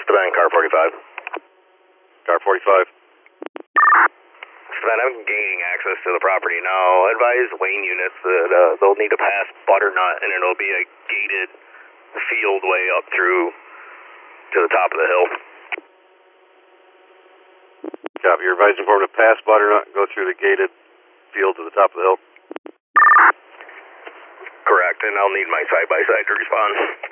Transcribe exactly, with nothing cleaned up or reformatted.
Savannah, car forty-five. Car forty-five. Savannah, I'm gaining access to the property now. Advise lane units that uh, they'll need to pass Butternut, and it'll be a gated field way up through to the top of the hill. Copy. You're advising for them to pass Butternut and go through the gated field to the top of the hill? Correct, and I'll need my side-by-side to respond.